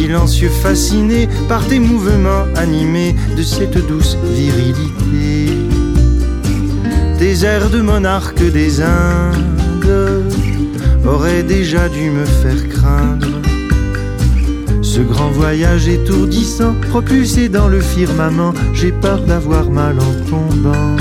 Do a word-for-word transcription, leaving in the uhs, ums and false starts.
silencieux fasciné par tes mouvements animés de cette douce virilité. Tes airs de monarque des Indes auraient déjà dû me faire craindre ce grand voyage étourdissant, propulsé dans le firmament. J'ai peur d'avoir mal en tombant.